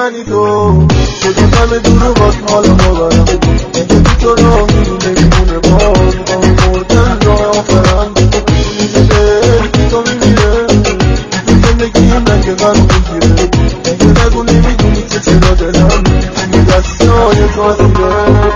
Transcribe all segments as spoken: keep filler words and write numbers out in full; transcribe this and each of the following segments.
منی تو شده همه دور و باز حالا باورم دیگه بی تو راهی نمیمونه باز با مردن راه آخرم دیگه بی تو میمیره زندگیم رنگ غم میگیره دیگه نگو نمیدونی که چرا دلم توی دستای تو اسیره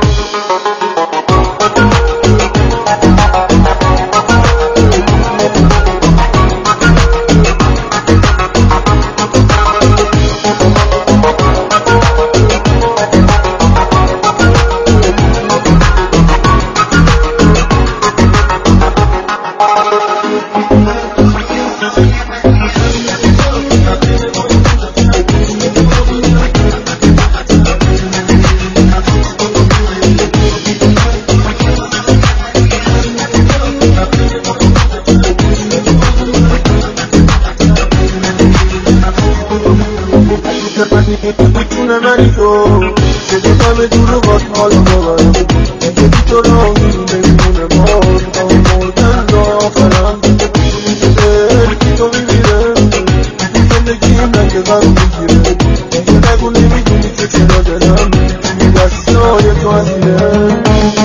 میتونه منی تو شده همه دور و باز حالا باورم دیگه بی تو راهی نمیمونه باز تا مردن راه آخرم دیگه بی تو میمیره زندگیم رنگ غم میگیره دیگه نگو نمیدونی که چرا دلم توی دستای تو اسیره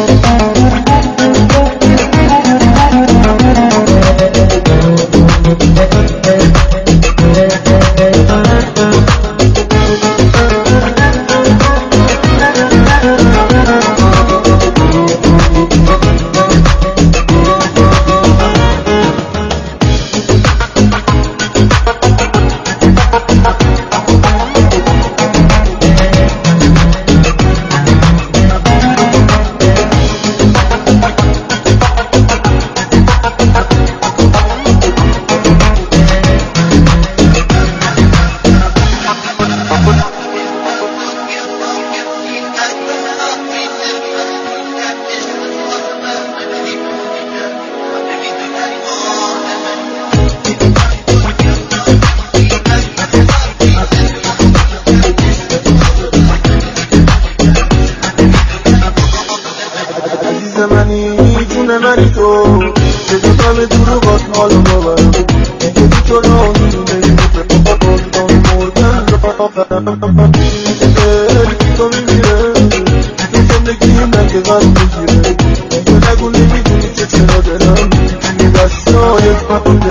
منی جون منی تو شده همه دور و باز حالا باورم دیگه بی تو راهی نمیمونه باز تا مردن راه آخرم دیگه بی تو میمیره دیگه زندگیم رنگ غم میگیره دیگه نگو نمیدونی که چرا دلم توی دستای تو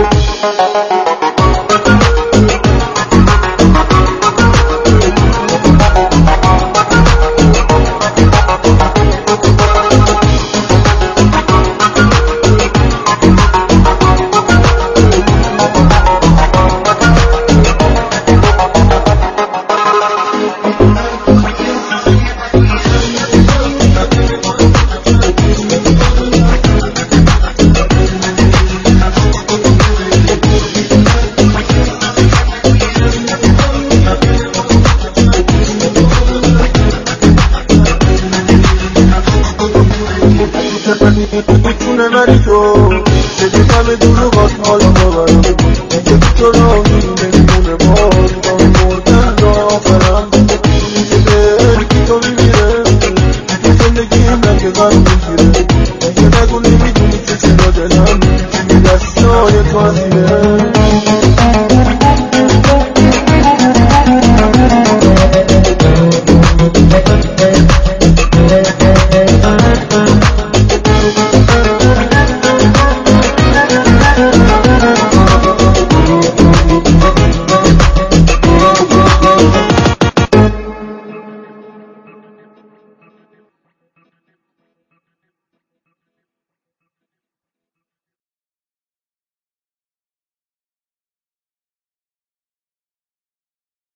میتونه منی تو شده همه دور و باز حالا باورم دیگه بی تو راهی نمیمونه باز تا مردن راه آخرم دیگه بی تو میمیره دیگه زندگیم رنگ غم میگیره دیگه نگو نمیدونی که چرا دلم توی دستای تو اسیره